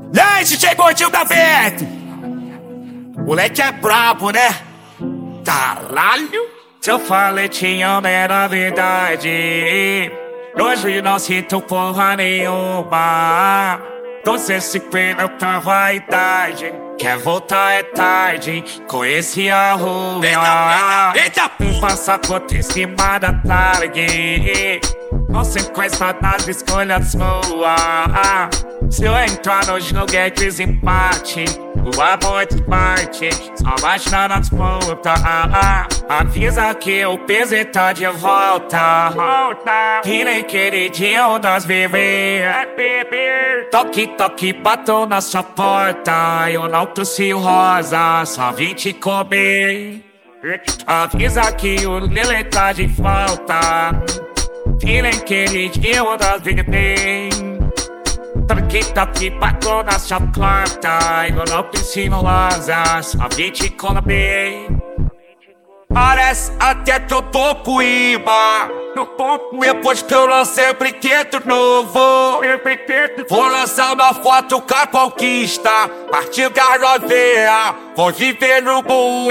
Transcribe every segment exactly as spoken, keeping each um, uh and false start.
E aí, D J Gordinho da Verde? Moleque é brabo, né? Caralho! Se eu falei te amo era verdade, hoje não sinto porra nenhuma. Você se perdeu pra vaidade, quer voltar é tarde, conheci a rua. Eita, um passaporte em cima da tarde, consequência das escolhas suas. Se eu entrar no jogo é desempate, o amor parte, só baixa nas pontas. Avisa que o peso tá de volta, e nem queridinho nós viver. Toque, toque, batom na sua porta, eu não trouxe rosa, só vim te comer. Avisa que o Lele tá de volta, e nem queridinho nós viver. Toque, toque, batom na sua porta, eu não preciso rosa, só vim te comer. Parece até que eu tô com imã no ponto, depois que eu lancei o brinquedo novo. Vou lançar uma foto com a conquista, partiu garroveia, vou viver no mundo.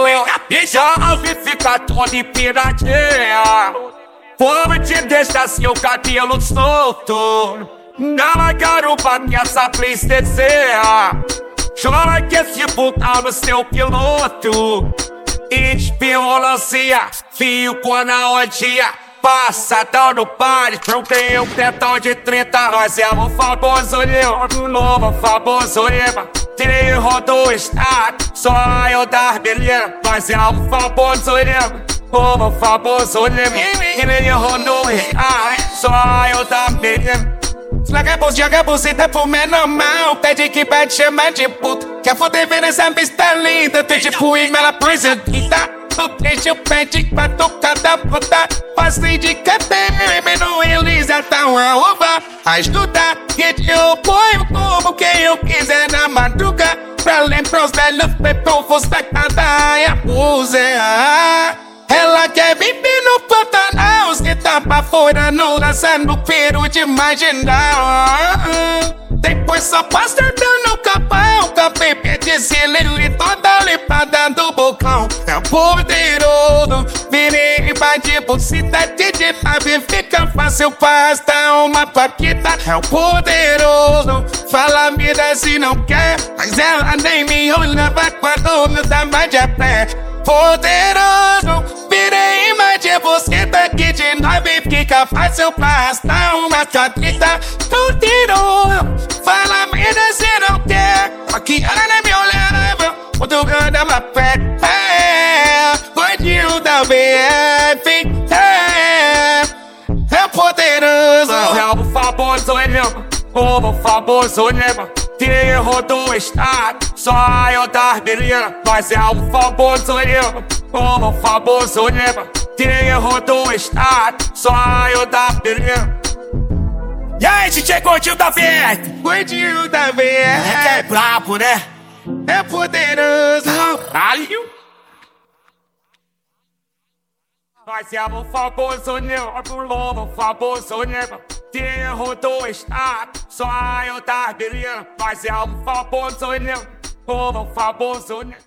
Já ouvi ficar todo de piratinha, vou te deixar seu cabelo solto. Não garupa nessa princesa, chora que esse botão no seu piloto. Espirrolancia, fio com a ondinha, passadão no pare, não tem um tetão de trinta. Nós é o famoso Lima, o novo famoso Lima. Tirei rodou o estado, só eu dar beleza. Nós é o famoso Lima, o famoso Lima. Tirei rodou o estado, só eu dar beleza. Slaga pros joga buceta pro menor mal, pede que pede chama de puta. Quer foder vendo essa pista linda, tem tipo ela apresentita. O peixe o pede pra tocar da puta, passei de cabelo, no Elisa tá uma ova. A estudar, que eu ponho como quem eu quiser na madruga, pra lembrar os velhos pepos da cada e abusa. Ela quer viver no Pantanal, se tá pra fora no lançando peru de marginal. Depois só passa dando capão, café pede cilindro e toda limpada do bocão. É poderoso, virei bate bucita de nave, fica fácil pasta uma paquita. É o poderoso, fala vida se não quer, mas ela nem me olhava quando me dava de pé. Poderoso, virei imagem, você tá aqui de nove, fica fácil pra arrastar uma catrita. Tu tirou, fala merda se não quer, aqui ela nem me olhava, o do grande é uma pé. É, gordinho da V F, é, é poderoso. É o famoso Lima, o famoso Lima. Tirei rodou o estado, só eu dar beleza. Nós é o famoso Lima, o famoso Lima. Tirei rodou o estado, só eu dar beleza. E aí, D J Gordinho da Verde? Gordinho da Verde é, é brabo, né? É poderoso. Caralho! Nós é o famoso Lima, o famoso Lima. Tirei rodou o estado, só eu dar beleza. Nós é o famoso Lima, o famoso Lima.